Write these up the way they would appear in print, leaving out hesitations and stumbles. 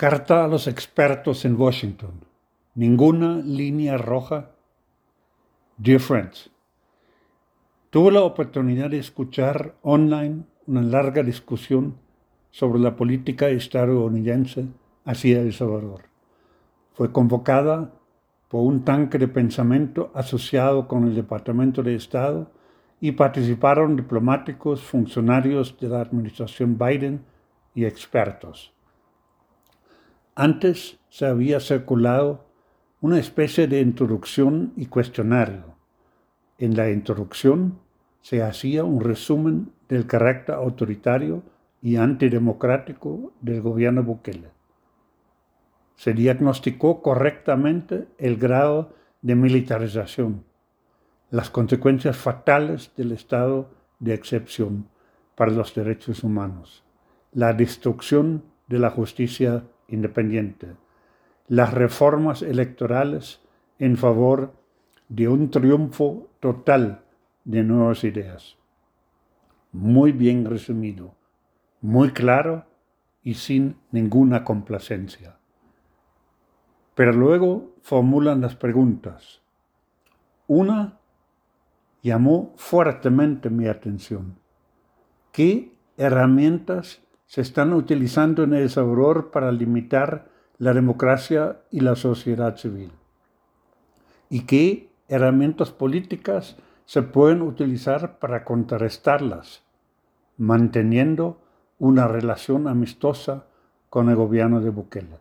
Carta a los expertos en Washington. Ninguna línea roja. Dear friends, tuve la oportunidad de escuchar online una larga discusión sobre la política estadounidense hacia El Salvador. Fue convocada por un tanque de pensamiento asociado con el Departamento de Estado y participaron diplomáticos, funcionarios de la administración Biden y expertos. Antes se había circulado una especie de introducción y cuestionario. En la introducción se hacía un resumen del carácter autoritario y antidemocrático del gobierno Bukele. Se diagnosticó correctamente el grado de militarización, las consecuencias fatales del estado de excepción para los derechos humanos, la destrucción de la justicia independiente, las reformas electorales en favor de un triunfo total de nuevas ideas. Muy bien resumido, muy claro y sin ninguna complacencia. Pero luego formulan las preguntas. Una llamó fuertemente mi atención. ¿Qué herramientas se están utilizando en El Salvador para limitar la democracia y la sociedad civil? ¿Y qué herramientas políticas se pueden utilizar para contrarrestarlas, manteniendo una relación amistosa con el gobierno de Bukele?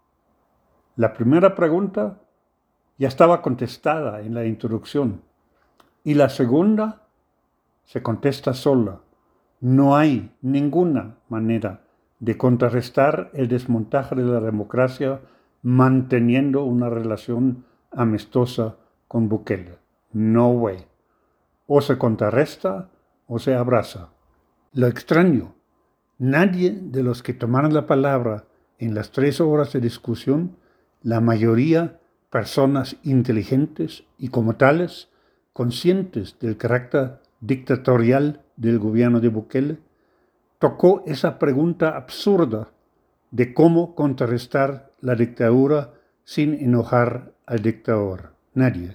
La primera pregunta ya estaba contestada en la introducción y la segunda se contesta sola. No hay ninguna manera de contrarrestar el desmontaje de la democracia manteniendo una relación amistosa con Bukele. No way. O se contrarresta o se abraza. Lo extraño, nadie de los que tomaron la palabra en las 3 horas de discusión, la mayoría personas inteligentes y como tales, conscientes del carácter dictatorial del gobierno de Bukele, tocó esa pregunta absurda de cómo contrarrestar la dictadura sin enojar al dictador. Nadie.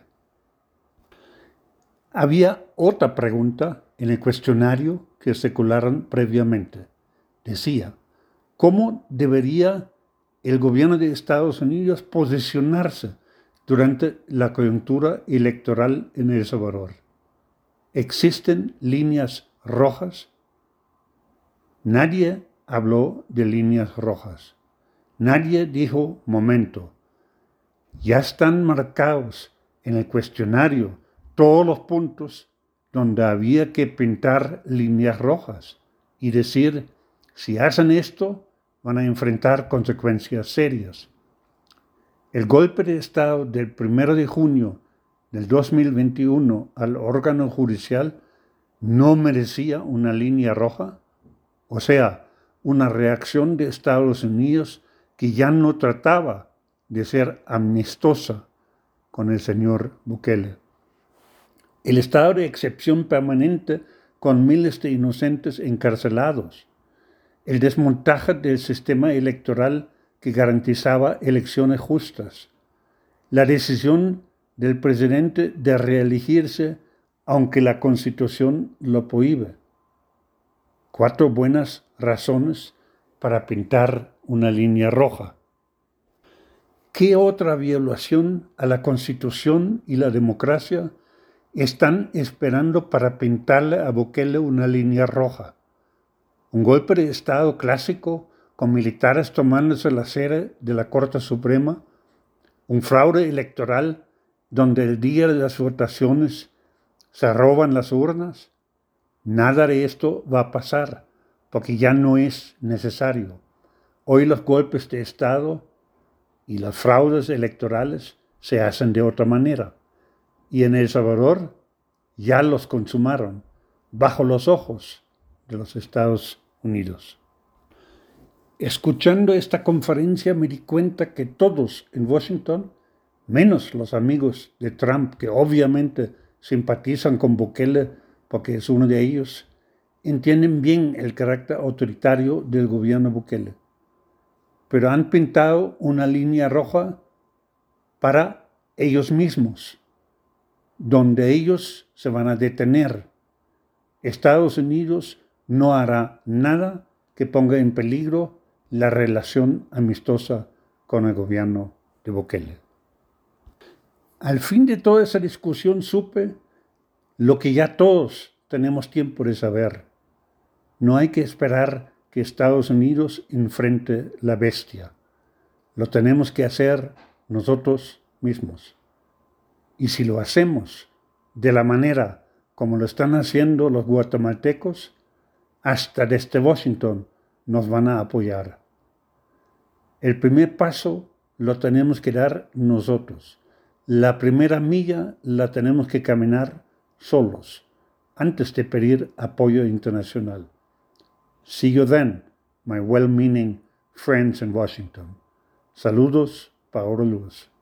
Había otra pregunta en el cuestionario que circularon previamente. Decía, ¿cómo debería el gobierno de Estados Unidos posicionarse durante la coyuntura electoral en El Salvador? ¿Existen líneas rojas? Nadie habló de líneas rojas. Nadie dijo, momento, ya están marcados en el cuestionario todos los puntos donde había que pintar líneas rojas y decir, si hacen esto, van a enfrentar consecuencias serias. El golpe de Estado del 1 de junio del 2021 al órgano judicial no merecía una línea roja, o sea, una reacción de Estados Unidos que ya no trataba de ser amistosa con el señor Bukele. El estado de excepción permanente con miles de inocentes encarcelados. El desmontaje del sistema electoral que garantizaba elecciones justas. La decisión del presidente de reelegirse aunque la Constitución lo prohíbe. 4 buenas razones para pintar una línea roja. ¿Qué otra violación a la Constitución y la democracia están esperando para pintarle a Bukele una línea roja? Un golpe de Estado clásico con militares tomándose la sede de la Corte Suprema, un fraude electoral donde el día de las votaciones se roban las urnas. Nada de esto va a pasar porque ya no es necesario. Hoy los golpes de Estado y los fraudes electorales se hacen de otra manera. Y en El Salvador ya los consumaron bajo los ojos de los Estados Unidos. Escuchando esta conferencia me di cuenta que todos en Washington, menos los amigos de Trump, que obviamente simpatizan con Bukele porque es uno de ellos, entienden bien el carácter autoritario del gobierno Bukele. pero han pintado una línea roja para ellos mismos, donde ellos se van a detener. Estados Unidos no hará nada que ponga en peligro la relación amistosa con el gobierno de Bukele. Al fin de toda esa discusión supe lo que ya todos tenemos tiempo de saber. No hay que esperar que Estados Unidos enfrente la bestia. Lo tenemos que hacer nosotros mismos. Y si lo hacemos de la manera como lo están haciendo los guatemaltecos, hasta desde Washington nos van a apoyar. El primer paso lo tenemos que dar nosotros. La primera milla la tenemos que caminar solos, antes de pedir apoyo internacional. See you then, my well-meaning friends in Washington. Saludos, Paolo Luz.